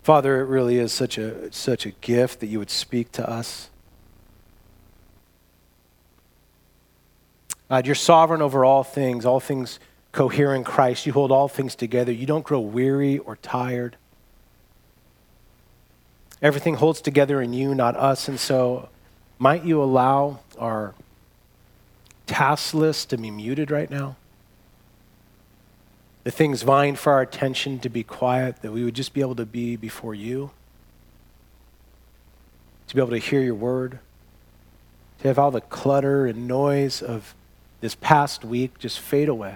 Father, it really is such a gift that you would speak to us. God, you're sovereign over all things cohere in Christ. You hold all things together. You don't grow weary or tired. Everything holds together in you, not us. And so might you allow our task list to be muted right now? The things vying for our attention to be quiet, that we would just be able to be before you, to be able to hear your word, to have all the clutter and noise of this past week just fade away.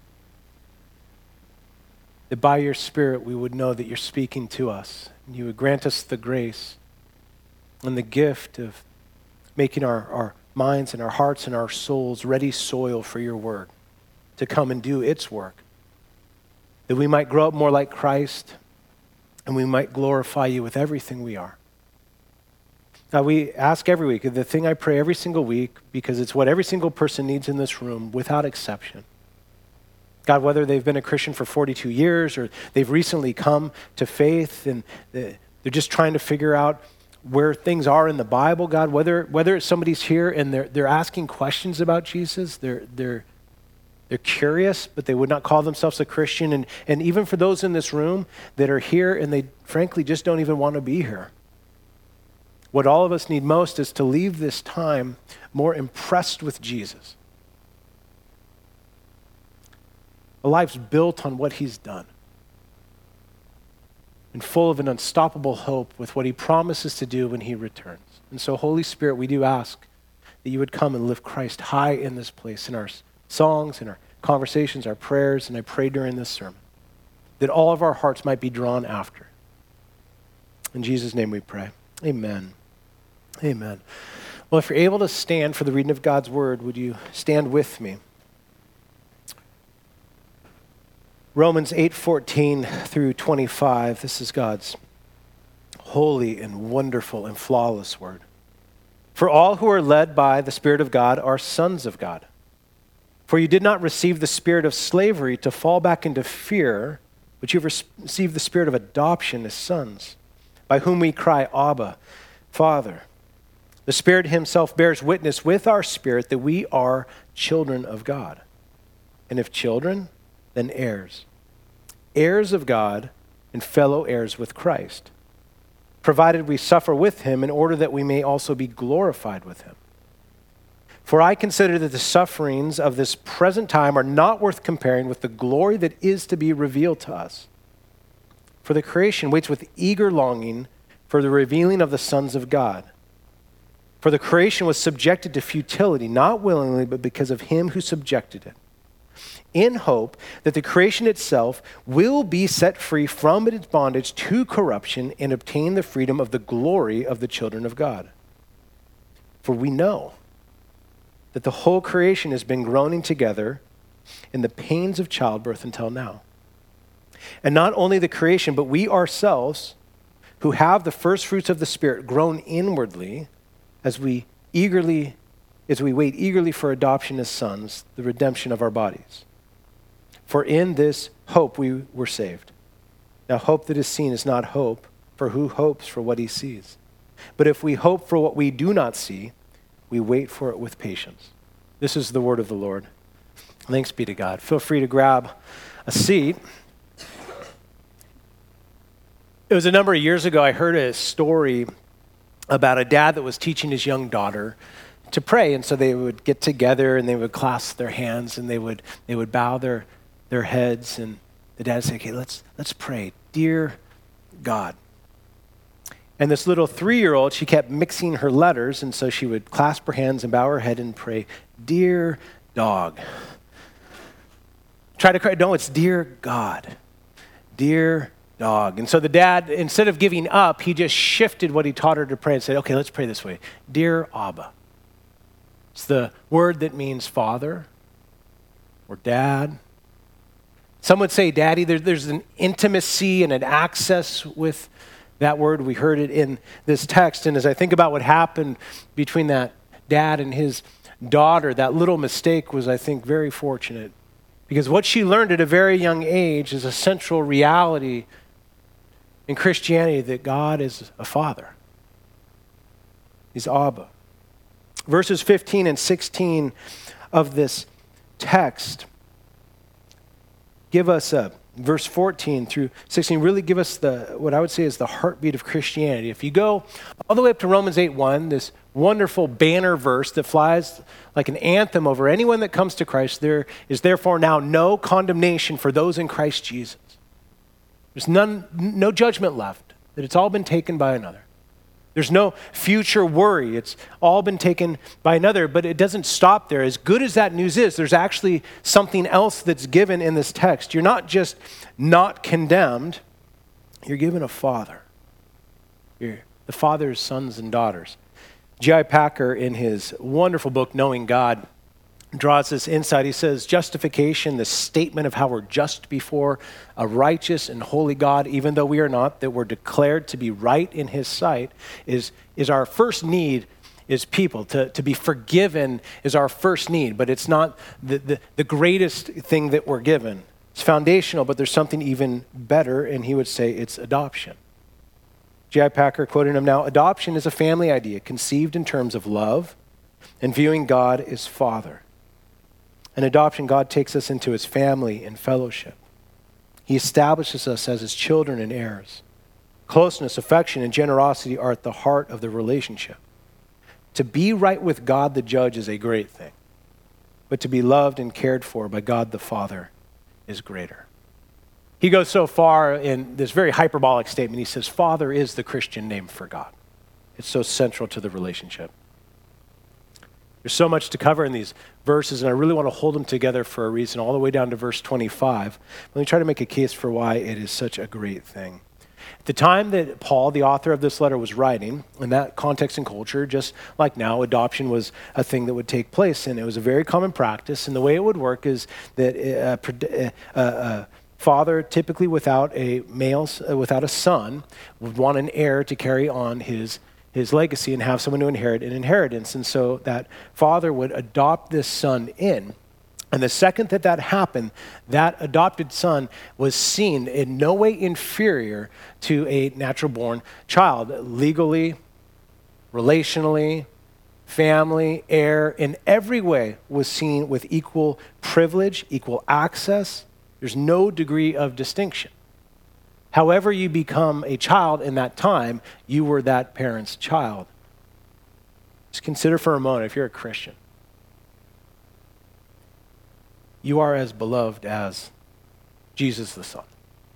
That by your Spirit we would know that you're speaking to us, and you would grant us the grace and the gift of making our minds and our hearts and our souls ready soil for your word to come and do its work. That we might grow up more like Christ and we might glorify you with everything we are. Now, we ask every week, the thing I pray every single week, because it's what every single person needs in this room without exception. God, whether they've been a Christian for 42 years or they've recently come to faith and they're just trying to figure out where things are in the Bible, God, whether it's somebody's here and they're asking questions about Jesus, they're curious, but they would not call themselves a Christian. And even for those in this room that are here and they frankly just don't even want to be here. What all of us need most is to leave this time more impressed with Jesus. A life's built on what he's done and full of an unstoppable hope with what he promises to do when he returns. And so, Holy Spirit, we do ask that you would come and lift Christ high in this place, in our songs, in our conversations, our prayers, and I pray during this sermon that all of our hearts might be drawn after. In Jesus' name we pray. Amen. Amen. Well, if you're able to stand for the reading of God's word, would you stand with me? Romans 8:14 through 25. This is God's holy and wonderful and flawless word. For all who are led by the Spirit of God are sons of God. For you did not receive the spirit of slavery to fall back into fear, but you've received the spirit of adoption as sons, by whom we cry, Abba, Father. The Spirit himself bears witness with our spirit that we are children of God. And if children, then heirs. Heirs of God and fellow heirs with Christ, provided we suffer with him in order that we may also be glorified with him. For I consider that the sufferings of this present time are not worth comparing with the glory that is to be revealed to us. For the creation waits with eager longing for the revealing of the sons of God. For the creation was subjected to futility, not willingly, but because of him who subjected it, in hope that the creation itself will be set free from its bondage to corruption and obtain the freedom of the glory of the children of God. For we know that the whole creation has been groaning together in the pains of childbirth until now. And not only the creation, but we ourselves, who have the first fruits of the Spirit, groan inwardly as we wait eagerly for adoption as sons, the redemption of our bodies. For in this hope we were saved. Now hope that is seen is not hope, for who hopes for what he sees? But if we hope for what we do not see, we wait for it with patience. This is the word of the Lord. Thanks be to God. Feel free to grab a seat. It was a number of years ago, I heard a story about a dad that was teaching his young daughter to pray. And so they would get together and they would clasp their hands and they would bow their heads. And the dad would say, okay, let's pray. Dear God. And this little 3-year-old, she kept mixing her letters. And so she would clasp her hands and bow her head and pray, dear dog. Try to cry. No, it's dear God. Dear dog. And so the dad, instead of giving up, he just shifted what he taught her to pray and said, okay, let's pray this way. Dear Abba. It's the word that means father or dad. Some would say daddy. There's an intimacy and an access with that word. We heard it in this text. And as I think about what happened between that dad and his daughter, that little mistake was, I think, very fortunate. Because what she learned at a very young age is a central reality in Christianity that God is a father. He's Abba. Verses 15 and 16 of this text give us verse 14 through 16 really give us what I would say is the heartbeat of Christianity. If you go all the way up to Romans 8:1, this wonderful banner verse that flies like an anthem over anyone that comes to Christ, there is therefore now no condemnation for those in Christ Jesus. There's no judgment left, that it's all been taken by another. There's no future worry. It's all been taken by another, but it doesn't stop there. As good as that news is, there's actually something else that's given in this text. You're not just not condemned, you're given a father. You're the father's sons and daughters. J.I. Packer, in his wonderful book, Knowing God, draws this insight. He says, justification, the statement of how we're just before a righteous and holy God, even though we are not, that we're declared to be right in his sight, is our first need is people. To be forgiven is our first need, but it's not the greatest thing that we're given. It's foundational, but there's something even better, and he would say it's adoption. J.I. Packer, quoting him now, adoption is a family idea conceived in terms of love and viewing God as Father. In adoption, God takes us into his family and fellowship. He establishes us as his children and heirs. Closeness, affection, and generosity are at the heart of the relationship. To be right with God the judge is a great thing, but to be loved and cared for by God the Father is greater. He goes so far in this very hyperbolic statement. He says, Father is the Christian name for God. It's so central to the relationship. There's so much to cover in these verses, and I really want to hold them together for a reason, all the way down to verse 25. Let me try to make a case for why it is such a great thing. At the time that Paul, the author of this letter, was writing, in that context and culture, just like now, adoption was a thing that would take place, and it was a very common practice. And the way it would work is that father, typically without a son, would want an heir to carry on his legacy and have someone to inherit an inheritance. And so that father would adopt this son in. And the second that happened, that adopted son was seen in no way inferior to a natural-born child, legally, relationally, family, heir, in every way was seen with equal privilege, equal access. There's no degree of distinction. However you become a child in that time, you were that parent's child. Just consider for a moment, if you're a Christian, you are as beloved as Jesus the Son.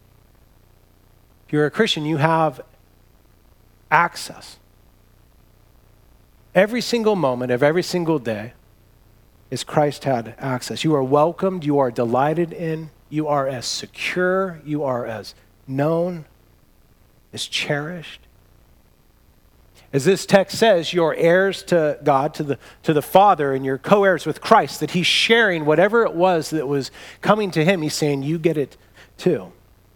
If you're a Christian, you have access. Every single moment of every single day is Christ had access. You are welcomed, you are delighted in, you are as secure, you are as known, as cherished. As this text says, you're heirs to God, to the Father, and you're co-heirs with Christ, that he's sharing whatever it was that was coming to him. He's saying, you get it too.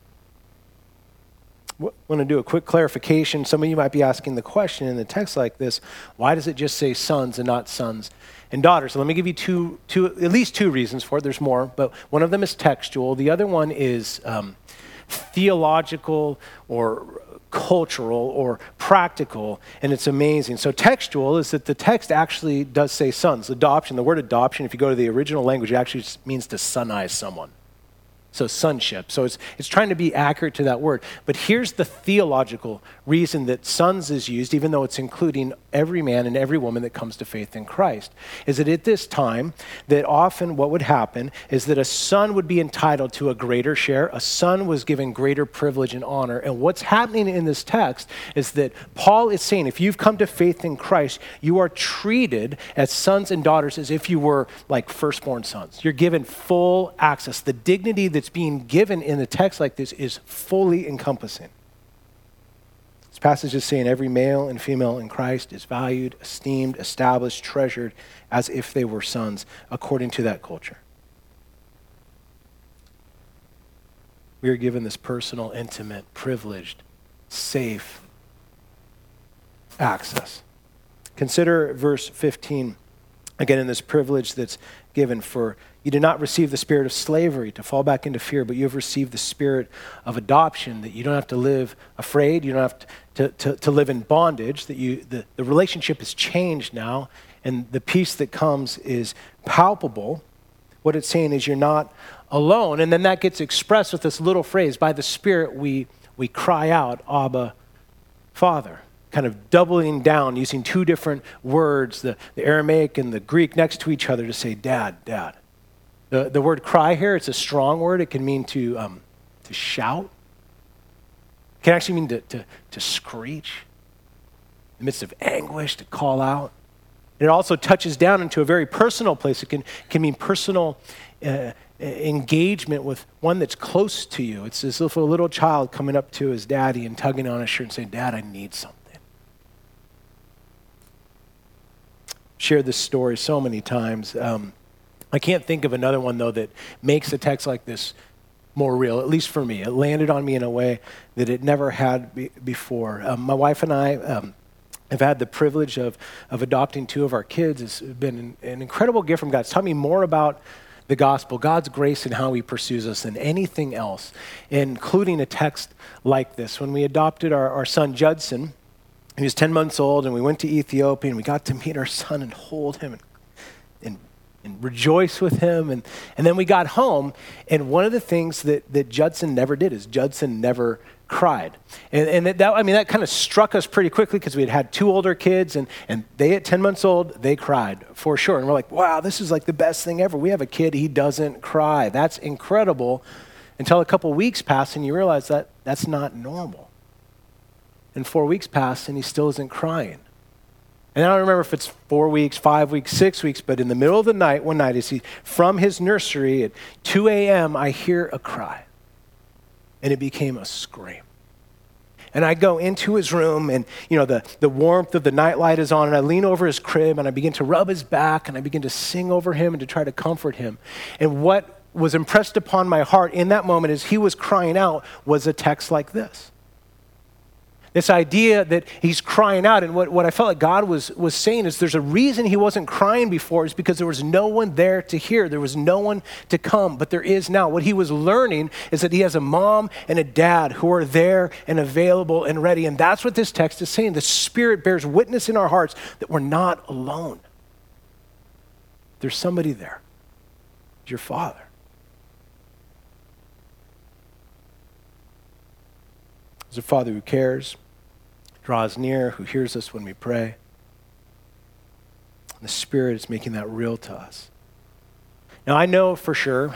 I want to do a quick clarification. Some of you might be asking the question in the text like this, why does it just say sons and not sons and daughters? So let me give you at least two reasons for it. There's more, but one of them is textual. The other one is theological or cultural or practical, and it's amazing. So textual is that the text actually does say sons. Adoption, the word adoption, if you go to the original language, it actually means to sonize someone. So sonship. So it's trying to be accurate to that word. But here's the theological reason that sons is used, even though it's including every man and every woman that comes to faith in Christ, is that at this time, that often what would happen is that a son would be entitled to a greater share. A son was given greater privilege and honor. And what's happening in this text is that Paul is saying, if you've come to faith in Christ, you are treated as sons and daughters as if you were like firstborn sons. You're given full access. The dignity that's being given in a text like this is fully encompassing. This passage is saying every male and female in Christ is valued, esteemed, established, treasured as if they were sons according to that culture. We are given this personal, intimate, privileged, safe access. Consider verse 15. Again, in this privilege that's given for You did not receive the spirit of slavery to fall back into fear, but you have received the spirit of adoption, that you don't have to live afraid, you don't have to live in bondage, that the relationship has changed now, and the peace that comes is palpable. What it's saying is you're not alone. And then that gets expressed with this little phrase, by the Spirit we cry out, Abba, Father. Kind of doubling down, using two different words, the Aramaic and the Greek next to each other to say, Dad, Dad. The word cry here, it's a strong word. It can mean to shout. It can actually mean to screech. In the midst of anguish, to call out. It also touches down into a very personal place. It can mean personal engagement with one that's close to you. It's as if a little child coming up to his daddy and tugging on his shirt and saying, Dad, I need something. Shared this story so many times. I can't think of another one, though, that makes a text like this more real, at least for me. It landed on me in a way that it never had before. My wife and I have had the privilege of adopting two of our kids. It's been an incredible gift from God. It's taught me more about the gospel, God's grace, and how he pursues us than anything else, including a text like this. When we adopted our son, Judson, he was 10 months old, and we went to Ethiopia, and we got to meet our son and hold him and rejoice with him. And then we got home, and one of the things that Judson never did is Judson never cried. And that kind of struck us pretty quickly because we had two older kids, and they at 10 months old, they cried for sure. And we're like, wow, this is like the best thing ever. We have a kid, he doesn't cry. That's incredible. Until a couple weeks pass, and you realize that that's not normal. And 4 weeks pass, and he still isn't crying. And I don't remember if it's 4 weeks, 5 weeks, 6 weeks, but in the middle of the night, one night, as he from his nursery at 2 a.m., I hear a cry. And it became a scream. And I go into his room, and the warmth of the nightlight is on, and I lean over his crib, and I begin to rub his back, and I begin to sing over him and to try to comfort him. And what was impressed upon my heart in that moment as he was crying out was a text like this. This idea that he's crying out, and what I felt like God was saying is there's a reason he wasn't crying before is because there was no one there to hear. There was no one to come, but there is now. What he was learning is that he has a mom and a dad who are there and available and ready, and that's what this text is saying. The Spirit bears witness in our hearts that we're not alone. There's somebody there. It's your Father. There's a Father who cares, draws near, who hears us when we pray. And the Spirit is making that real to us. Now, I know for sure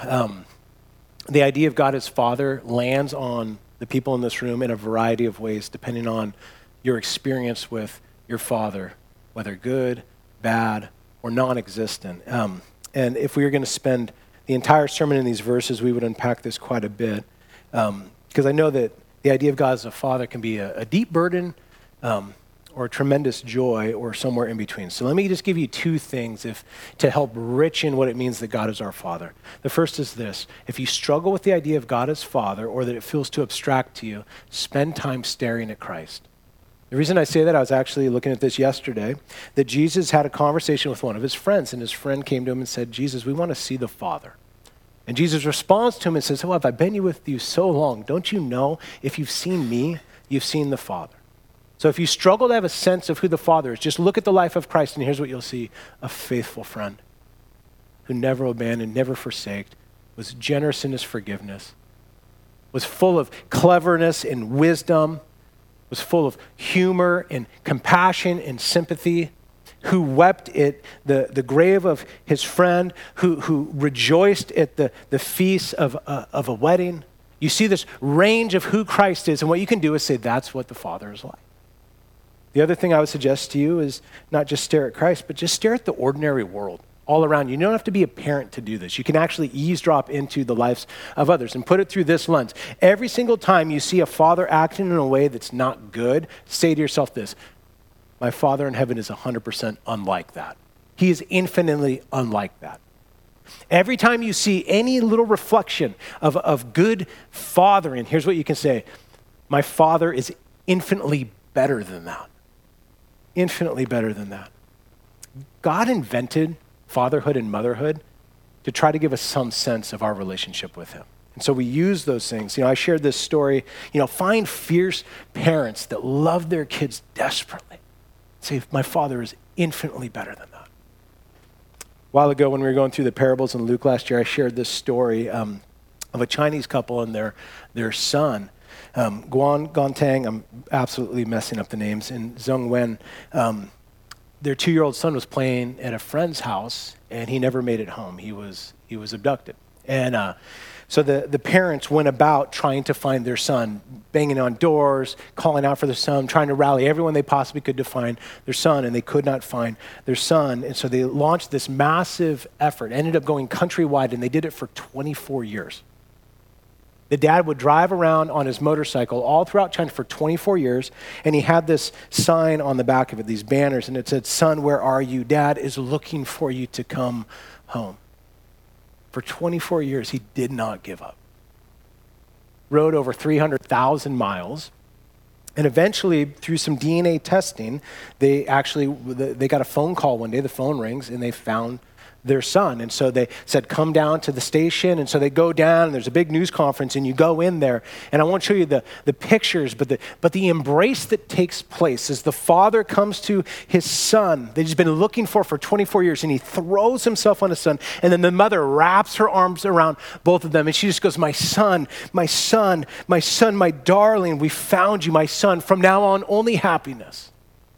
the idea of God as Father lands on the people in this room in a variety of ways, depending on your experience with your Father, whether good, bad, or non-existent. And if we were going to spend the entire sermon in these verses, we would unpack this quite a bit. Because I know that the idea of God as a Father can be a deep burden or a tremendous joy or somewhere in between. So let me just give you two things to help richen what it means that God is our Father. The first is this. If you struggle with the idea of God as Father or that it feels too abstract to you, spend time staring at Christ. The reason I say that, I was actually looking at this yesterday, that Jesus had a conversation with one of his friends, and his friend came to him and said, Jesus, we want to see the Father. And Jesus responds to him and says, have I been with you so long? Don't you know if you've seen me, you've seen the Father? So if you struggle to have a sense of who the Father is, just look at the life of Christ, and here's what you'll see. A faithful friend who never abandoned, never forsaked, was generous in his forgiveness, was full of cleverness and wisdom, was full of humor and compassion and sympathy, who wept at the grave of his friend, who rejoiced at the feast of a wedding. You see this range of who Christ is, and what you can do is say, that's what the Father is like. The other thing I would suggest to you is not just stare at Christ, but just stare at the ordinary world all around you. You don't have to be a parent to do this. You can actually eavesdrop into the lives of others and put it through this lens. Every single time you see a father acting in a way that's not good, say to yourself this: my Father in heaven is 100% unlike that. He is infinitely unlike that. Every time you see any little reflection of good fathering, here's what you can say: my Father is infinitely better than that. Infinitely better than that. God invented fatherhood and motherhood to try to give us some sense of our relationship with him. And so we use those things. I shared this story, find fierce parents that love their kids desperately. Say, my Father is infinitely better than that. A while ago when we were going through the parables in Luke last year, I shared this story of a Chinese couple and their son, Guan Gontang, I'm absolutely messing up the names, and Zheng Wen. Their 2-year-old son was playing at a friend's house, and he never made it home. He was abducted. And so the parents went about trying to find their son, banging on doors, calling out for their son, trying to rally everyone they possibly could to find their son, and they could not find their son. And so they launched this massive effort, ended up going countrywide, and they did it for 24 years. The dad would drive around on his motorcycle all throughout China for 24 years, and he had this sign on the back of it, these banners, and it said, "Son, where are you? Dad is looking for you to come home." For 24 years, he did not give up. Rode over 300,000 miles, and eventually, through some DNA testing, they got a phone call one day. The phone rings, and they found their son. And so they said, "Come down to the station." And so they go down, and there's a big news conference, and you go in there. And I won't show you the pictures, but the embrace that takes place as the father comes to his son that he's been looking for 24 years, and he throws himself on his son. And then the mother wraps her arms around both of them, and she just goes, my son, my son, my son, my darling, we found you, my son. From now on, only happiness.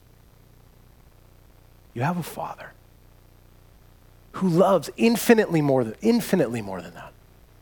You have a father who loves infinitely more than that.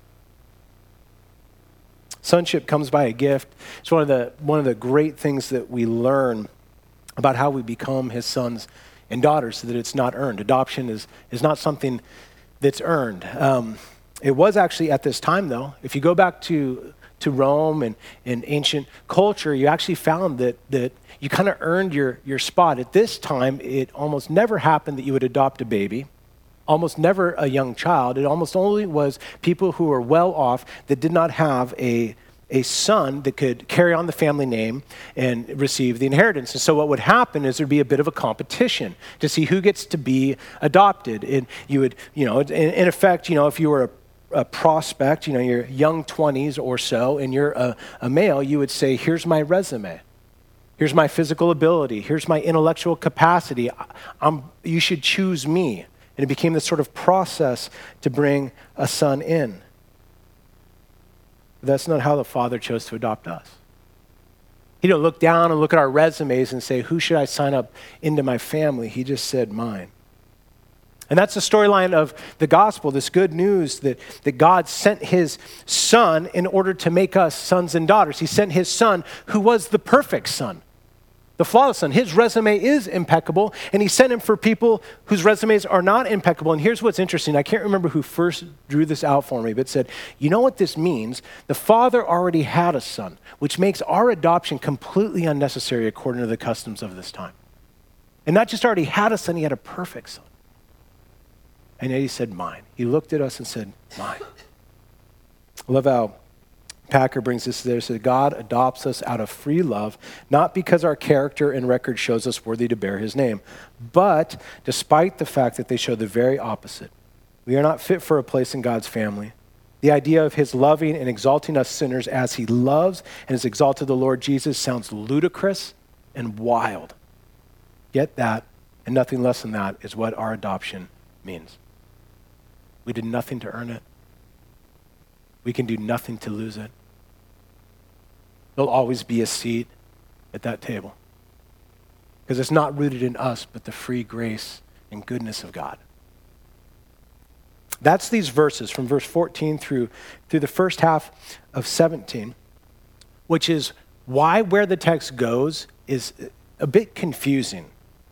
Sonship comes by a gift. It's one of the great things that we learn about how we become his sons and daughters, so that it's not earned. Adoption is not something that's earned. It was actually at this time, though. If you go back to Rome and ancient culture, you actually found that you kind of earned your spot. At this time, it almost never happened that you would adopt a baby. Almost never a young child. It almost only was people who were well off that did not have a son that could carry on the family name and receive the inheritance. And so what would happen is there'd be a bit of a competition to see who gets to be adopted. And you would, in effect, if you were a prospect, your young 20s or so, and you're a male, you would say, here's my resume. Here's my physical ability. Here's my intellectual capacity. You should choose me. And it became this sort of process to bring a son in. But that's not how the Father chose to adopt us. He didn't look down and look at our resumes and say, who should I sign up into my family? He just said, mine. And that's the storyline of the gospel, this good news that God sent his son in order to make us sons and daughters. He sent his son who was the perfect son. The flawless son. His resume is impeccable, and he sent him for people whose resumes are not impeccable. And here's what's interesting. I can't remember who first drew this out for me, but said, you know what this means? The Father already had a son, which makes our adoption completely unnecessary according to the customs of this time. And not just already had a son, he had a perfect son. And yet he said, mine. He looked at us and said, mine. I love how Packer brings this there. So God adopts us out of free love, not because our character and record shows us worthy to bear his name, but despite the fact that they show the very opposite. We are not fit for a place in God's family. The idea of his loving and exalting us sinners as he loves and has exalted the Lord Jesus sounds ludicrous and wild. Yet that, and nothing less than that, is what our adoption means. We did nothing to earn it. We can do nothing to lose it. There'll always be a seat at that table. Because it's not rooted in us, but the free grace and goodness of God. That's these verses from verse 14 through the first half of 17, which is why where the text goes is a bit confusing.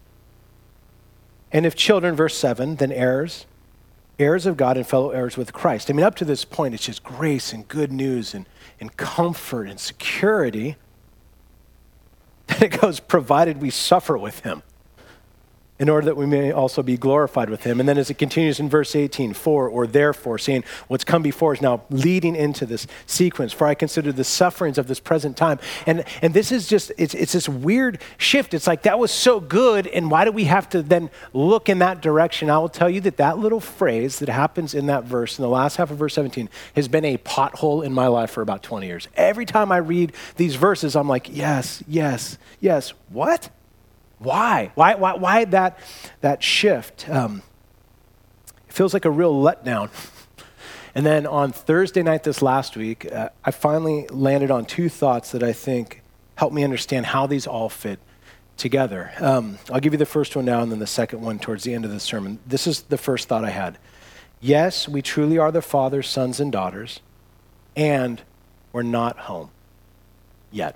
And if children, verse 7, then heirs of God and fellow heirs with Christ. I mean, up to this point, it's just grace and good news and comfort and security. Then it goes, provided we suffer with him. in order that we may also be glorified with him. And then as it continues in verse 18, for or therefore, saying what's come before is now leading into this sequence. For I consider the sufferings of this present time. And this is just, it's this weird shift. It's like, that was so good, and why do we have to then look in that direction? I will tell you that little phrase that happens in that verse, in the last half of verse 17, has been a pothole in my life for about 20 years. Every time I read these verses, I'm like, yes, yes, yes. What? Why? Why that shift? It feels like a real letdown. And then on Thursday night this last week, I finally landed on two thoughts that I think help me understand how these all fit together. I'll give you the first one now and then the second one towards the end of the sermon. This is the first thought I had. Yes, we truly are the Father's sons and daughters, and we're not home yet.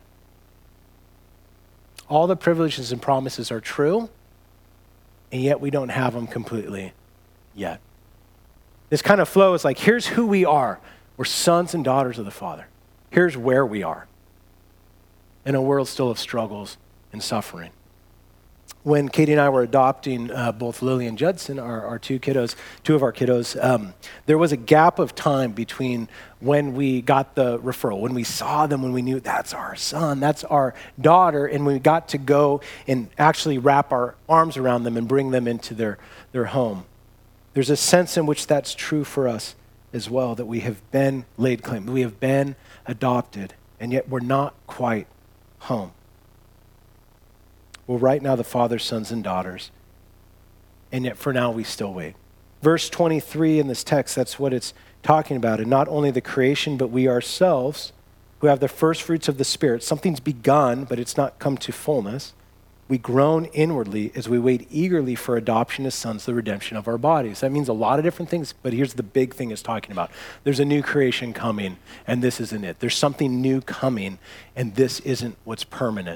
All the privileges and promises are true, and yet we don't have them completely yet. This kind of flow is like, here's who we are. We're sons and daughters of the Father. Here's where we are in a world still of struggles and suffering. When Katie and I were adopting both Lily and Judson, our two of our kiddos, there was a gap of time between when we got the referral, when we saw them, when we knew that's our son, that's our daughter, and we got to go and actually wrap our arms around them and bring them into their home. There's a sense in which that's true for us as well, that we have been laid claim, we have been adopted, and yet we're not quite home. Well, right now, the Father's sons and daughters, and yet for now, we still wait. Verse 23 in this text, that's what it's talking about. And not only the creation, but we ourselves, who have the first fruits of the Spirit. Something's begun, but it's not come to fullness. We groan inwardly as we wait eagerly for adoption as sons, the redemption of our bodies. That means a lot of different things, but here's the big thing it's talking about. There's a new creation coming, and this isn't it. There's something new coming, and this isn't what's permanent.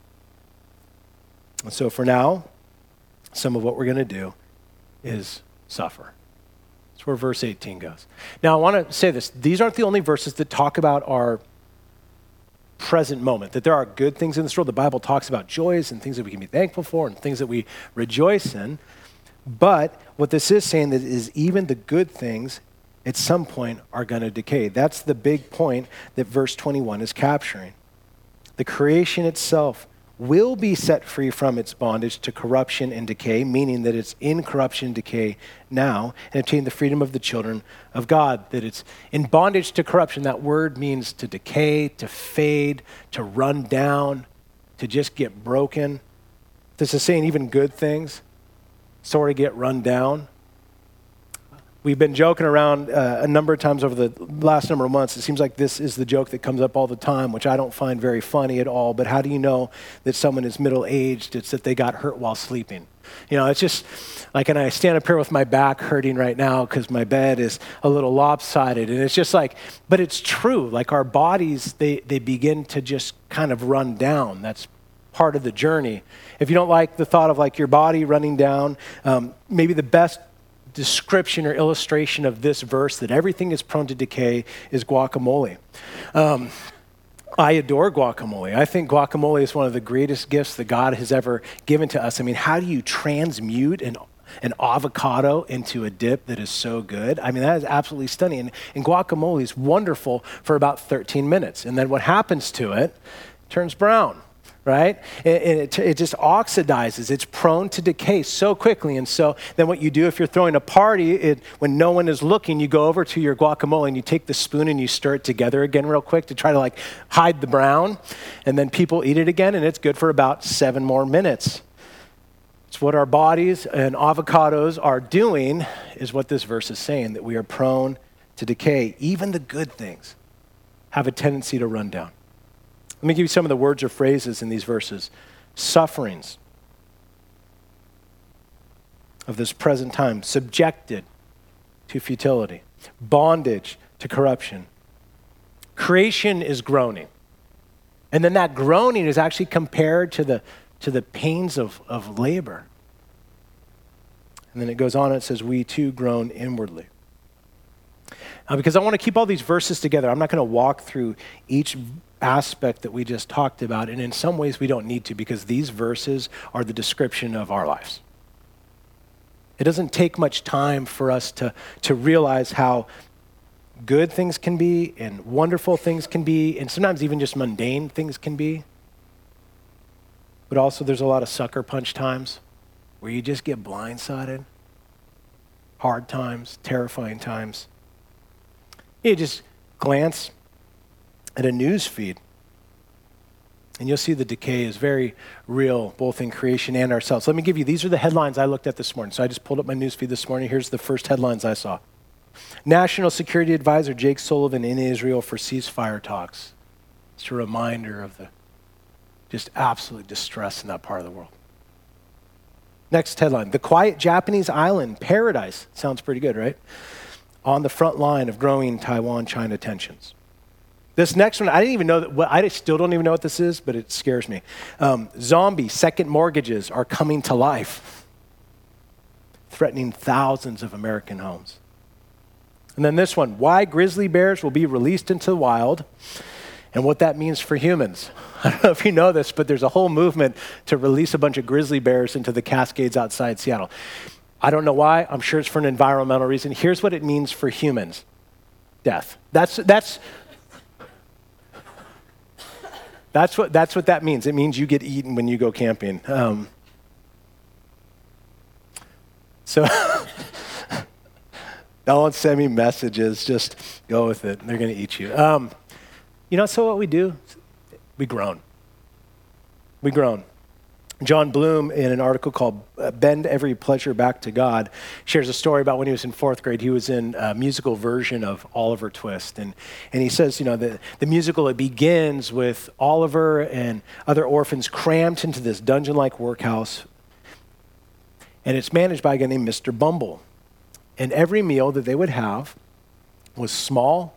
And so for now, some of what we're going to do is suffer. That's where verse 18 goes. Now, I want to say this. These aren't the only verses that talk about our present moment, that there are good things in this world. The Bible talks about joys and things that we can be thankful for and things that we rejoice in. But what this is saying is even the good things at some point are going to decay. That's the big point that verse 21 is capturing. The creation itself will be set free from its bondage to corruption and decay, meaning that it's in corruption and decay now, and obtain the freedom of the children of God. That it's in bondage to corruption. That word means to decay, to fade, to run down, to just get broken. This is saying even good things sort of get run down. We've been joking around a number of times over the last number of months. It seems like this is the joke that comes up all the time, which I don't find very funny at all. But how do you know that someone is middle-aged? It's that they got hurt while sleeping. You know, it's just like, and I stand up here with my back hurting right now because my bed is a little lopsided. And it's just like, but it's true. Like our bodies, they begin to just kind of run down. That's part of the journey. If you don't like the thought of like your body running down, maybe the best description or illustration of this verse that everything is prone to decay is guacamole. I adore guacamole. I think guacamole is one of the greatest gifts that God has ever given to us. I mean, how do you transmute an avocado into a dip that is so good? I mean, that is absolutely stunning. And guacamole is wonderful for about 13 minutes. And then what happens to it? It turns brown. Right? And it just oxidizes. It's prone to decay so quickly. And so then what you do if you're throwing a party, when no one is looking, you go over to your guacamole and you take the spoon and you stir it together again real quick to try to like hide the brown. And then people eat it again and it's good for about 7 more minutes. It's what our bodies and avocados are doing is what this verse is saying, that we are prone to decay. Even the good things have a tendency to run down. Let me give you some of the words or phrases in these verses. Sufferings of this present time, subjected to futility, bondage to corruption. Creation is groaning. And then that groaning is actually compared to the pains of labor. And then it goes on and it says, we too groan inwardly. Because I want to keep all these verses together, I'm not going to walk through each aspect that we just talked about, and in some ways we don't need to because these verses are the description of our lives. It doesn't take much time for us to realize how good things can be and wonderful things can be, and sometimes even just mundane things can be. But also there's a lot of sucker punch times where you just get blindsided. Hard times, terrifying times. You just glance at a news feed and you'll see the decay is very real, both in creation and ourselves. Let me give you, these are the headlines I looked at this morning. So I just pulled up my news feed this morning. Here's the first headlines I saw. National Security Advisor Jake Sullivan in Israel for ceasefire talks. It's a reminder of the just absolute distress in that part of the world. Next headline, the quiet Japanese island paradise. Sounds pretty good, right? On the front line of growing Taiwan-China tensions. This next one, I didn't even know that. I still don't even know what this is, but it scares me. Zombie second mortgages are coming to life, threatening thousands of American homes. And then this one, why grizzly bears will be released into the wild and what that means for humans. I don't know if you know this, but there's a whole movement to release a bunch of grizzly bears into the Cascades outside Seattle. I don't know why. I'm sure it's for an environmental reason. Here's what it means for humans. Death. That's what that means. It means you get eaten when you go camping. So don't send me messages. Just go with it. They're going to eat you. So what we do? We groan. We groan. John Bloom, in an article called Bend Every Pleasure Back to God, shares a story about when he was in fourth grade. He was in a musical version of Oliver Twist. And he says, the musical, it begins with Oliver and other orphans crammed into this dungeon-like workhouse. And it's managed by a guy named Mr. Bumble. And every meal that they would have was small,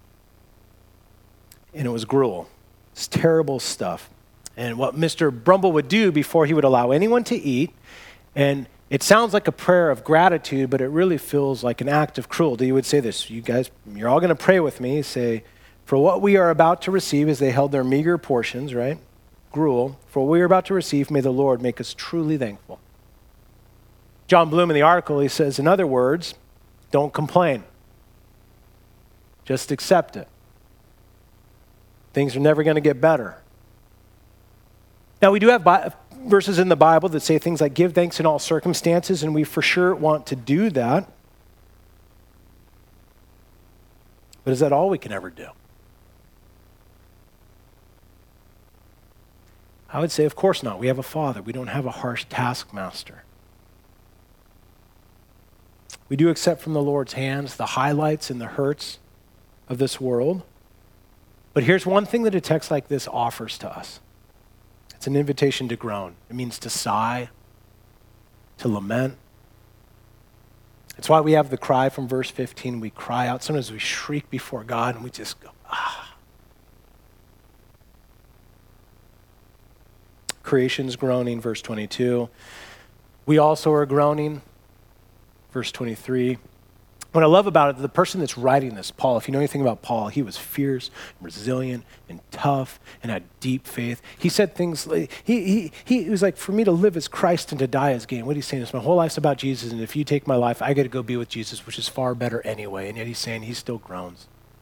and it was gruel. It's terrible stuff. And what Mr. Brumble would do before he would allow anyone to eat, and it sounds like a prayer of gratitude, but it really feels like an act of cruelty. He would say this, you guys, you're all going to pray with me, say, for what we are about to receive, as they held their meager portions, right? Gruel. For what we are about to receive, may the Lord make us truly thankful. John Bloom in the article, he says, in other words, don't complain. Just accept it. Things are never going to get better. Now, we do have verses in the Bible that say things like give thanks in all circumstances, and we for sure want to do that. But is that all we can ever do? I would say, of course not. We have a Father. We don't have a harsh taskmaster. We do accept from the Lord's hands the highlights and the hurts of this world. But here's one thing that a text like this offers to us. It's an invitation to groan. It means to sigh, to lament. It's why we have the cry from verse 15. We cry out. Sometimes we shriek before God and we just go, ah. Creation's groaning, verse 22. We also are groaning, verse 23. What I love about it, the person that's writing this, Paul, if you know anything about Paul, he was fierce, and resilient, and tough, and had deep faith. He said things, he was like, for me to live as Christ and to die as gain. What he's saying is, my whole life's about Jesus, and if you take my life, I got to go be with Jesus, which is far better anyway. And yet he's saying he still groans.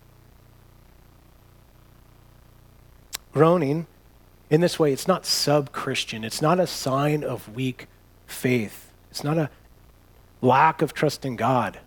Groaning, in this way, it's not sub-Christian. It's not a sign of weak faith. It's not a lack of trust in God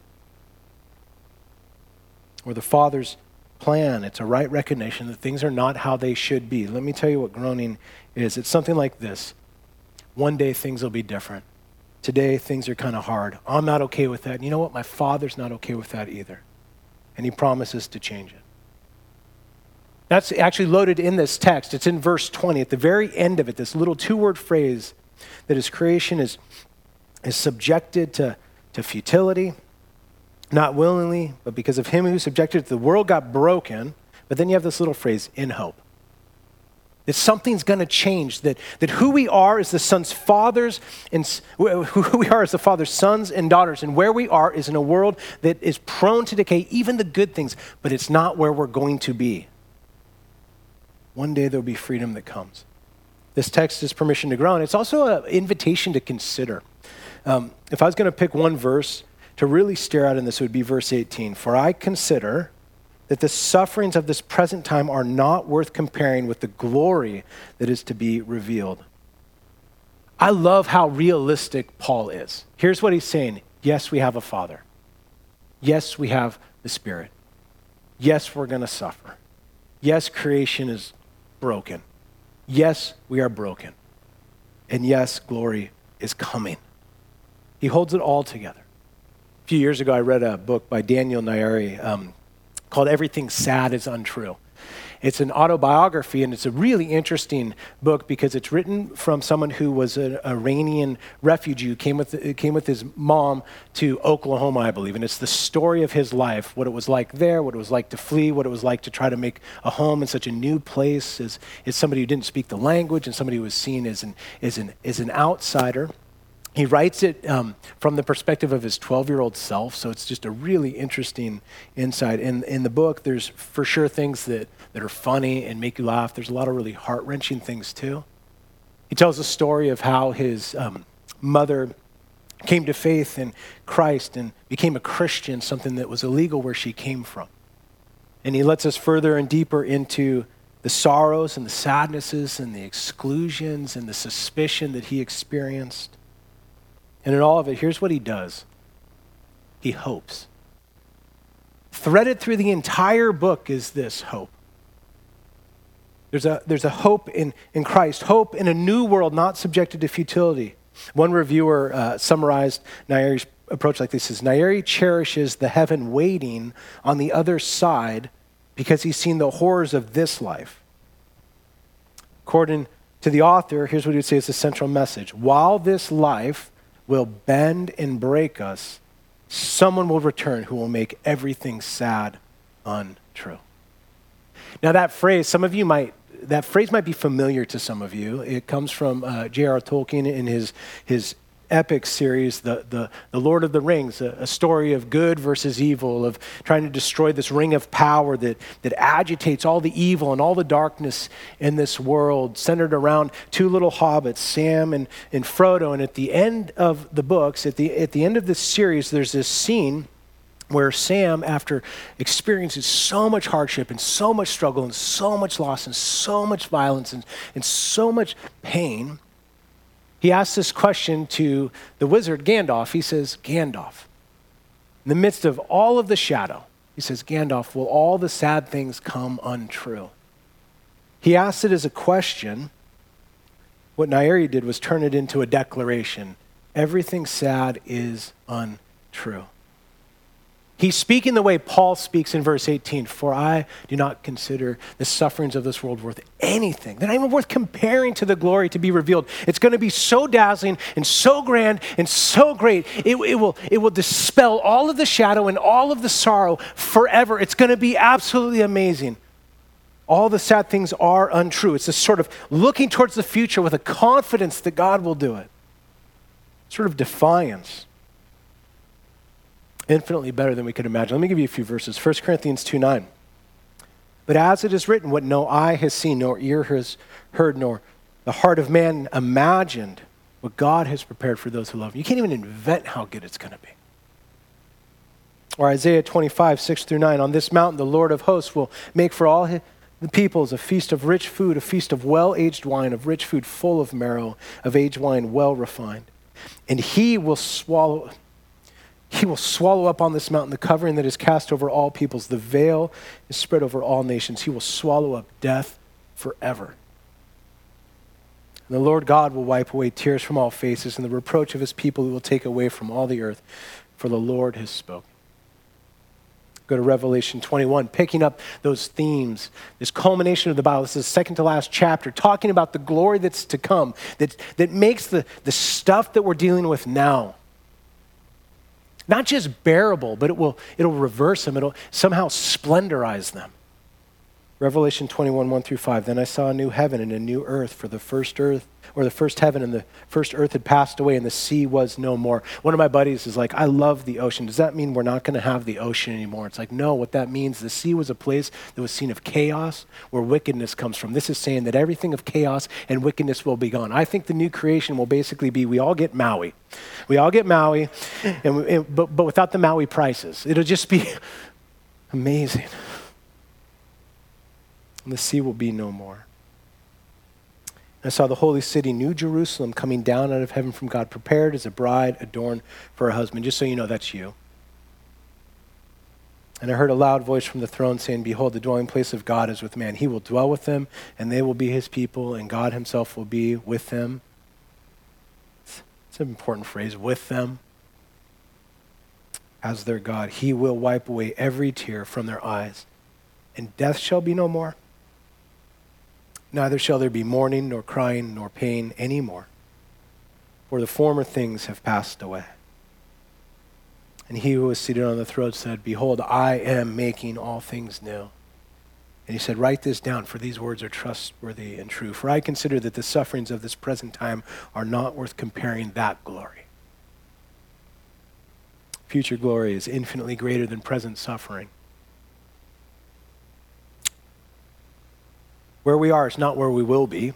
or the Father's plan. It's a right recognition that things are not how they should be. Let me tell you what groaning is. It's something like this. One day things will be different. Today things are kind of hard. I'm not okay with that. And you know what? My Father's not okay with that either. And he promises to change it. That's actually loaded in this text. It's in verse 20. At the very end of it, this little two-word phrase that his creation is subjected to futility, not willingly, but because of him who subjected it, the world got broken. But then you have this little phrase, in hope. That something's going to change, that who we are as the son's fathers, and who we are as the father's sons and daughters, and where we are is in a world that is prone to decay, even the good things, but it's not where we're going to be. One day there'll be freedom that comes. This text is permission to groan. It's also an invitation to consider. if I was going to pick one verse to really stare out in this, it would be verse 18. For I consider that the sufferings of this present time are not worth comparing with the glory that is to be revealed. I love how realistic Paul is. Here's what he's saying. Yes, we have a Father. Yes, we have the Spirit. Yes, we're going to suffer. Yes, creation is broken. Yes, we are broken. And yes, glory is coming. He holds it all together. A few years ago, I read a book by Daniel Nayeri called Everything Sad is Untrue. It's an autobiography, and it's a really interesting book because it's written from someone who was an Iranian refugee who came with his mom to Oklahoma, I believe. And it's the story of his life, what it was like there, what it was like to flee, what it was like to try to make a home in such a new place as somebody who didn't speak the language and somebody who was seen as an outsider. He writes it from the perspective of his 12-year-old self, so it's just a really interesting insight. In the book, there's for sure things that are funny and make you laugh. There's a lot of really heart-wrenching things, too. He tells a story of how his mother came to faith in Christ and became a Christian, something that was illegal where she came from. And he lets us further and deeper into the sorrows and the sadnesses and the exclusions and the suspicion that he experienced. And in all of it, here's what he does. He hopes. Threaded through the entire book is this hope. There's a hope in Christ, hope in a new world not subjected to futility. One reviewer summarized Nayeri's approach like this: says, Nayeri cherishes the heaven waiting on the other side because he's seen the horrors of this life. According to the author, here's what he would say is the central message. While this life will bend and break us, someone will return who will make everything sad untrue. Now that phrase might be familiar to some of you. It comes from J.R.R. Tolkien in his epic series, the Lord of the Rings, a story of good versus evil, of trying to destroy this ring of power that agitates all the evil and all the darkness in this world, centered around two little hobbits, Sam and Frodo. And at the end of the books, at the end of this series, there's this scene where Sam, after experiencing so much hardship and so much struggle and so much loss and so much violence and so much pain, he asks this question to the wizard Gandalf. He says, Gandalf, in the midst of all of the shadow, he says, Gandalf, will all the sad things come untrue? He asked it as a question. What Nayeri did was turn it into a declaration. Everything sad is untrue. He's speaking the way Paul speaks in verse 18. For I do not consider the sufferings of this world worth anything. They're not even worth comparing to the glory to be revealed. It's going to be so dazzling and so grand and so great. It will dispel all of the shadow and all of the sorrow forever. It's going to be absolutely amazing. All the sad things are untrue. It's this sort of looking towards the future with a confidence that God will do it. Sort of defiance. Infinitely better than we could imagine. Let me give you a few verses. 1 Corinthians 2:9. But as it is written, what no eye has seen, nor ear has heard, nor the heart of man imagined, what God has prepared for those who love him. You can't even invent how good it's going to be. Or Isaiah 25:6-9. On this mountain, the Lord of hosts will make for all the peoples a feast of rich food, a feast of well-aged wine, of rich food full of marrow, of aged wine well refined. And he will swallow up on this mountain the covering that is cast over all peoples. The veil is spread over all nations. He will swallow up death forever. And the Lord God will wipe away tears from all faces, and the reproach of his people he will take away from all the earth, for the Lord has spoken. Go to Revelation 21, picking up those themes, this culmination of the Bible. This is the second to last chapter, talking about the glory that's to come, that makes the stuff that we're dealing with now not just bearable, but it'll reverse them. It'll somehow splendorize them. Revelation 21, 1 through 5. Then I saw a new heaven and a new earth, for the first heaven and the first earth had passed away and the sea was no more. One of my buddies is like, I love the ocean. Does that mean we're not going to have the ocean anymore? It's like, no, what that means, the sea was a place that was seen of chaos where wickedness comes from. This is saying that everything of chaos and wickedness will be gone. I think the new creation will basically be, we all get Maui. We all get Maui, but without the Maui prices. It'll just be amazing. And the sea will be no more. I saw the holy city, New Jerusalem, coming down out of heaven from God, prepared as a bride adorned for her husband. Just so you know, that's you. And I heard a loud voice from the throne saying, behold, the dwelling place of God is with man. He will dwell with them, and they will be his people, and God himself will be with them. It's an important phrase, with them, as their God. He will wipe away every tear from their eyes, and death shall be no more. Neither shall there be mourning, nor crying, nor pain any more, for the former things have passed away. And he who was seated on the throne said, behold, I am making all things new. And he said, write this down, for these words are trustworthy and true. For I consider that the sufferings of this present time are not worth comparing that glory. Future glory is infinitely greater than present suffering. Where we are is not where we will be.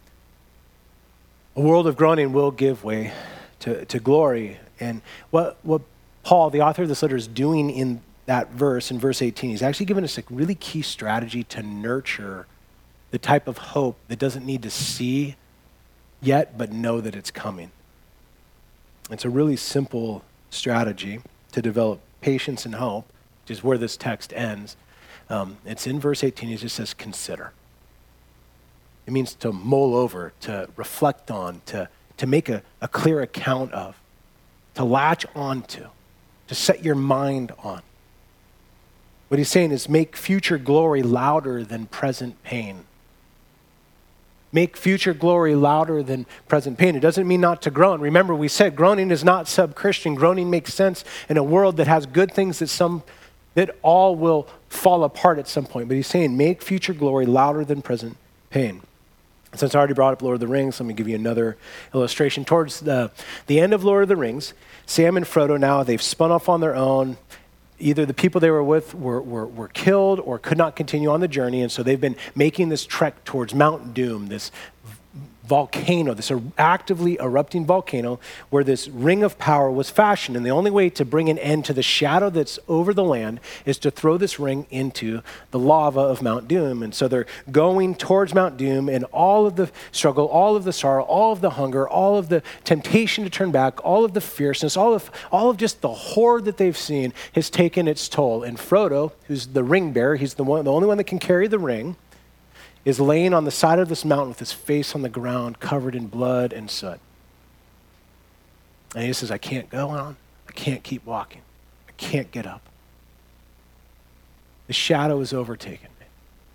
A world of groaning will give way to glory. And what Paul, the author of this letter, is doing in that verse, in verse 18, he's actually given us a really key strategy to nurture the type of hope that doesn't need to see yet, but know that it's coming. It's a really simple strategy to develop patience and hope, which is where this text ends. It's in verse 18, he just says, consider. It means to mull over, to reflect on, to make a clear account of, to latch onto, to set your mind on. What he's saying is make future glory louder than present pain. Make future glory louder than present pain. It doesn't mean not to groan. Remember, we said groaning is not sub-Christian. Groaning makes sense in a world that has good things that all will fall apart at some point. But he's saying make future glory louder than present pain. Since I already brought up Lord of the Rings, let me give you another illustration. Towards the end of Lord of the Rings, Sam and Frodo now, they've spun off on their own. Either the people they were with were killed or could not continue on the journey, and so they've been making this trek towards Mount Doom, this volcano, this actively erupting volcano where this ring of power was fashioned. And the only way to bring an end to the shadow that's over the land is to throw this ring into the lava of Mount Doom. And so they're going towards Mount Doom, and all of the struggle, all of the sorrow, all of the hunger, all of the temptation to turn back, all of the fierceness, all of just the horror that they've seen has taken its toll. And Frodo, who's the ring bearer, he's the only one that can carry the ring, is laying on the side of this mountain with his face on the ground, covered in blood and soot. And he says, I can't go on. I can't keep walking. I can't get up. The shadow is overtaken me.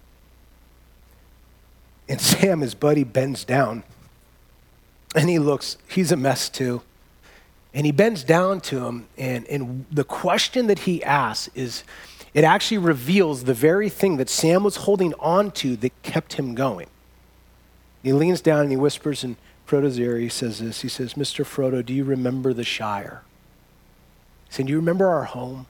And Sam, his buddy, bends down. And he's a mess too. And he bends down to him, and the question that he asks is, it actually reveals the very thing that Sam was holding on to that kept him going. He leans down and he whispers in Frodo's ear, he says this, he says, Mr. Frodo, do you remember the Shire? He said, do you remember our home?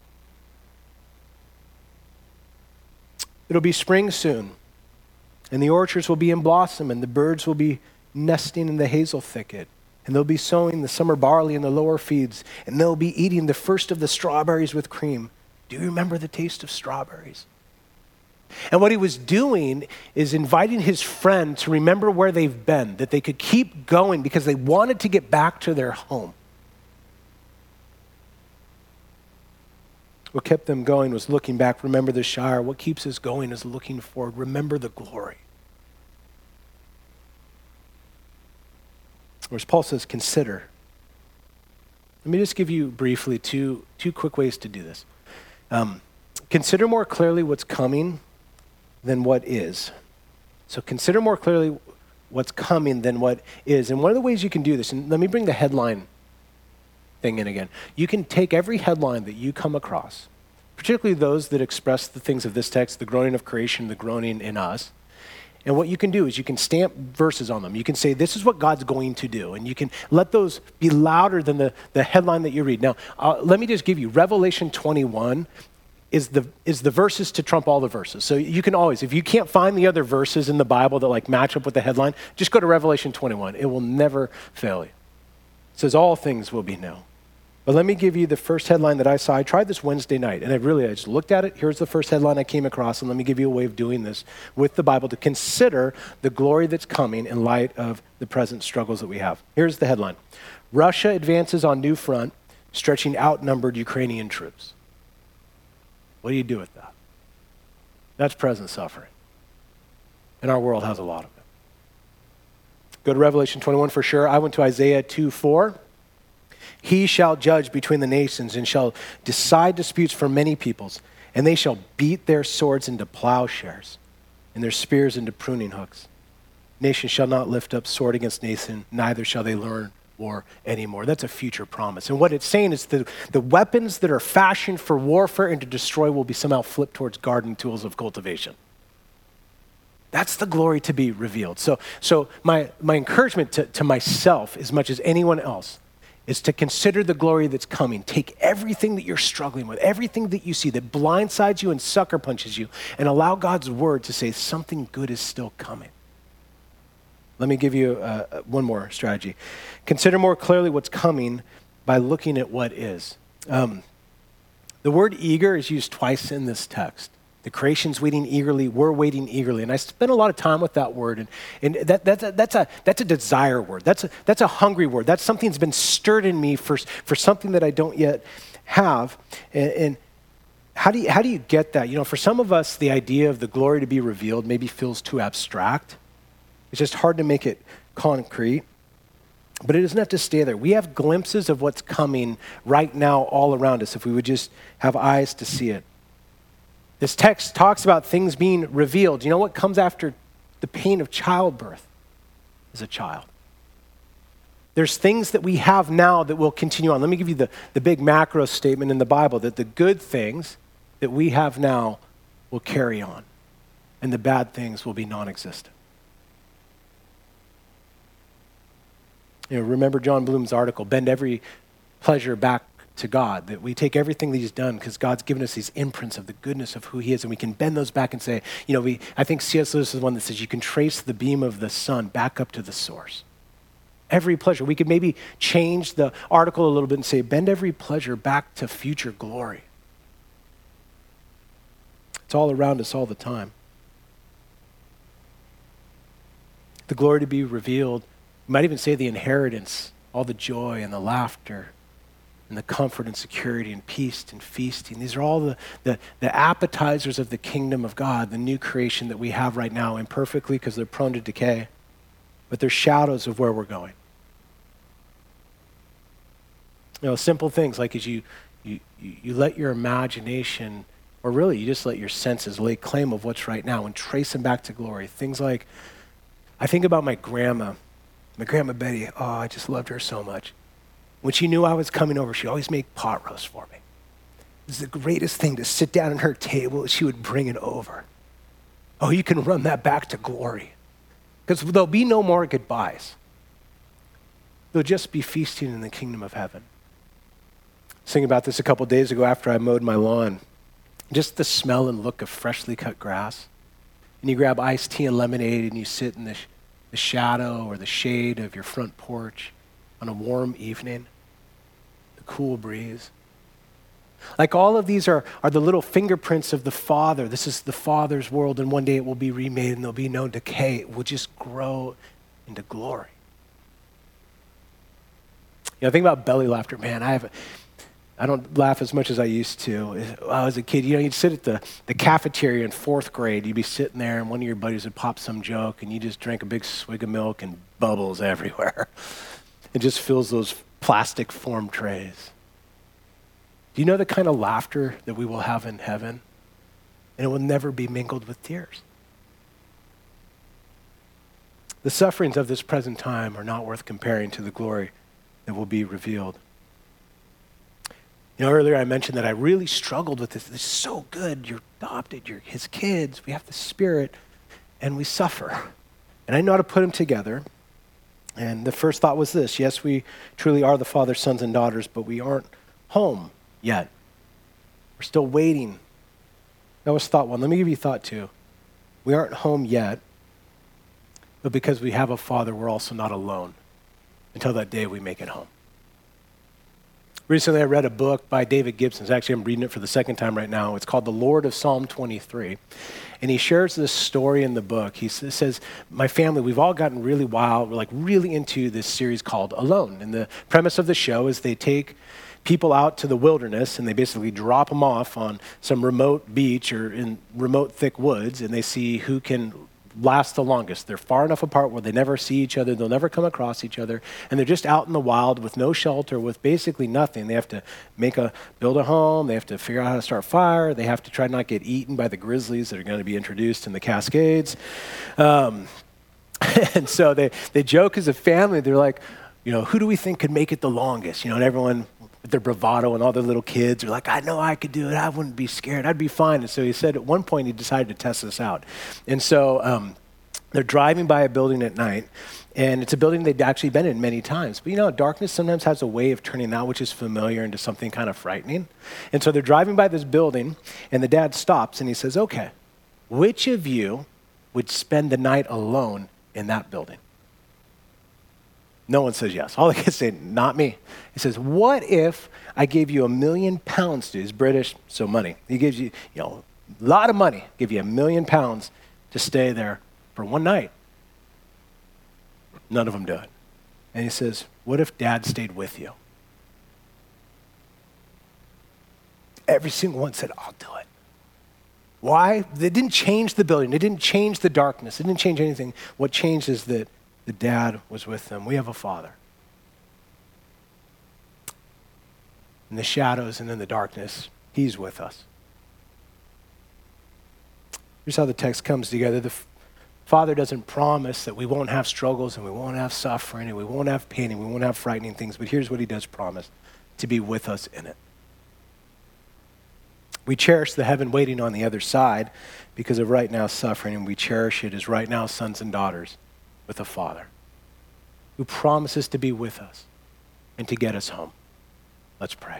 It'll be spring soon, and the orchards will be in blossom, and the birds will be nesting in the hazel thicket, and they'll be sowing the summer barley in the lower fields, and they'll be eating the first of the strawberries with cream. Do you remember the taste of strawberries? And what he was doing is inviting his friend to remember where they've been, that they could keep going because they wanted to get back to their home. What kept them going was looking back, remember the Shire. What keeps us going is looking forward, remember the glory. Or as Paul says, consider. Let me just give you briefly two quick ways to do this. Consider more clearly what's coming than what is. So consider more clearly what's coming than what is. And one of the ways you can do this, and let me bring the headline thing in again. You can take every headline that you come across, particularly those that express the things of this text, the groaning of creation, the groaning in us. And what you can do is you can stamp verses on them. You can say, this is what God's going to do. And you can let those be louder than the headline that you read. Now, let me just give you, Revelation 21 is the verses to trump all the verses. So you can always, if you can't find the other verses in the Bible that like match up with the headline, just go to Revelation 21. It will never fail you. It says all things will be new. But let me give you the first headline that I saw. I tried this Wednesday night, and I just looked at it. Here's the first headline I came across, and let me give you a way of doing this with the Bible to consider the glory that's coming in light of the present struggles that we have. Here's the headline. Russia advances on new front, stretching outnumbered Ukrainian troops. What do you do with that? That's present suffering. And our world has a lot of it. Go to Revelation 21 for sure. I went to Isaiah 2:4. He shall judge between the nations and shall decide disputes for many peoples, and they shall beat their swords into plowshares and their spears into pruning hooks. Nation shall not lift up sword against nation, neither shall they learn war anymore. That's a future promise. And what it's saying is the weapons that are fashioned for warfare and to destroy will be somehow flipped towards gardening tools of cultivation. That's the glory to be revealed. So my encouragement to myself, as much as anyone else, is to consider the glory that's coming. Take everything that you're struggling with, everything that you see that blindsides you and sucker punches you, and allow God's word to say something good is still coming. Let me give you one more strategy. Consider more clearly what's coming by looking at what is. The word eager is used twice in this text. The creation's waiting eagerly, we're waiting eagerly. And I spent a lot of time with that word. And that's a desire word. That's a hungry word. That's something that's been stirred in me for something that I don't yet have. And how do you get that? You know, for some of us, the idea of the glory to be revealed maybe feels too abstract. It's just hard to make it concrete. But it doesn't have to stay there. We have glimpses of what's coming right now all around us if we would just have eyes to see it. This text talks about things being revealed. You know what comes after the pain of childbirth as a child? There's things that we have now that will continue on. Let me give you the big macro statement in the Bible that the good things that we have now will carry on, and the bad things will be non-existent. You know, remember John Bloom's article, Bend Every Pleasure Back to God, that we take everything that he's done because God's given us these imprints of the goodness of who he is, and we can bend those back and say, you know, I think C.S. Lewis is the one that says you can trace the beam of the sun back up to the source. Every pleasure. We could maybe change the article a little bit and say, bend every pleasure back to future glory. It's all around us all the time. The glory to be revealed, you might even say the inheritance, all the joy and the laughter, and the comfort and security and peace and feasting. These are all the appetizers of the kingdom of God, the new creation that we have right now, imperfectly because they're prone to decay, but they're shadows of where we're going. You know, simple things like as you let your imagination, or really you just let your senses lay claim of what's right now and trace them back to glory. Things like, I think about my grandma Betty. Oh, I just loved her so much. When she knew I was coming over, she always made pot roast for me. It was the greatest thing to sit down at her table. She would bring it over. Oh, you can run that back to glory. Because there'll be no more goodbyes. There'll just be feasting in the kingdom of heaven. I was thinking about this a couple days ago after I mowed my lawn. Just the smell and look of freshly cut grass. And you grab iced tea and lemonade and you sit in the shadow or the shade of your front porch on a warm evening. Cool breeze. Like all of these are the little fingerprints of the Father. This is the Father's world, and one day it will be remade and there'll be no decay. It will just grow into glory. You know, think about belly laughter. Man, I don't laugh as much as I used to. When I was a kid, you know, you'd sit at the cafeteria in fourth grade. You'd be sitting there and one of your buddies would pop some joke and you just drank a big swig of milk and bubbles everywhere. It just fills those plastic form trays. Do you know the kind of laughter that we will have in heaven? And it will never be mingled with tears. The sufferings of this present time are not worth comparing to the glory that will be revealed. Earlier I mentioned that I really struggled with this. This is so good. You're adopted. You're his kids. We have the Spirit, and we suffer. And I know how to put them together. And the first thought was this: yes, we truly are the Father's sons and daughters, but we aren't home yet. We're still waiting. That was thought one. Let me give you thought two. We aren't home yet, but because we have a Father, we're also not alone until that day we make it home. Recently, I read a book by David Gibson. Actually, I'm reading it for the second time right now. It's called The Lord of Psalm 23. And he shares this story in the book. He says, my family, we've all gotten really wild. We're like really into this series called Alone. And the premise of the show is they take people out to the wilderness and they basically drop them off on some remote beach or in remote thick woods, and they see who can last the longest. They're far enough apart where they never see each other, they'll never come across each other, and they're just out in the wild with no shelter, with basically nothing. They have to build a home, they have to figure out how to start fire, they have to try not get eaten by the grizzlies that are going to be introduced in the Cascades. And so they joke as a family, they're like, who do we think could make it the longest? And everyone with their bravado and all their little kids are like, I know I could do it. I wouldn't be scared. I'd be fine. And so he said at one point he decided to test this out. And so they're driving by a building at night, and it's a building they'd actually been in many times. But darkness sometimes has a way of turning that which is familiar into something kind of frightening. And so they're driving by this building, and the dad stops and he says, okay, which of you would spend the night alone in that building? No one says yes. All they can say, not me. He says, what if I gave you £1 million, dude? He's British, so money. He gives you, a lot of money, give you £1 million to stay there for one night. None of them do it. And he says, what if dad stayed with you? Every single one said, I'll do it. Why? They didn't change the building. They didn't change the darkness. They didn't change anything. What changed is that the dad was with them. We have a Father. In the shadows and in the darkness, he's with us. Here's how the text comes together. The Father doesn't promise that we won't have struggles and we won't have suffering and we won't have pain and we won't have frightening things, but here's what he does promise: to be with us in it. We cherish the heaven waiting on the other side because of right now suffering, and we cherish it as right now sons and daughters with a Father who promises to be with us and to get us home. Let's pray.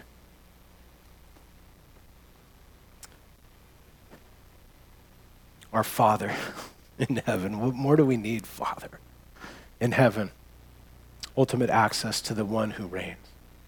Our Father in heaven, what more do we need, Father? In heaven, ultimate access to the one who reigns.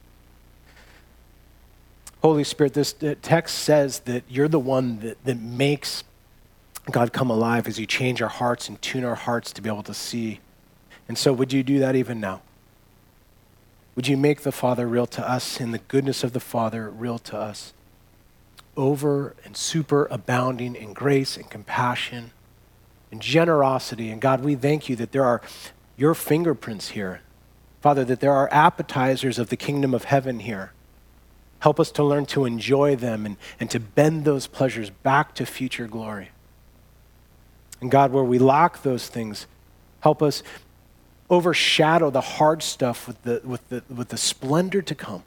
Holy Spirit, this text says that you're the one that makes God come alive as you change our hearts and tune our hearts to be able to see. And so would you do that even now? Would you make the Father real to us and the goodness of the Father real to us? Over and super abounding in grace and compassion and generosity. And God, we thank you that there are your fingerprints here. Father, that there are appetizers of the kingdom of heaven here. Help us to learn to enjoy them and to bend those pleasures back to future glory. And God, where we lack those things, help us overshadow the hard stuff with the splendor to come.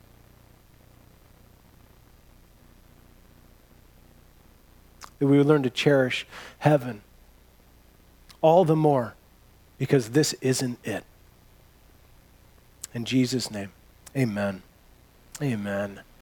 That we would learn to cherish heaven all the more because this isn't it. In Jesus' name, amen. Amen.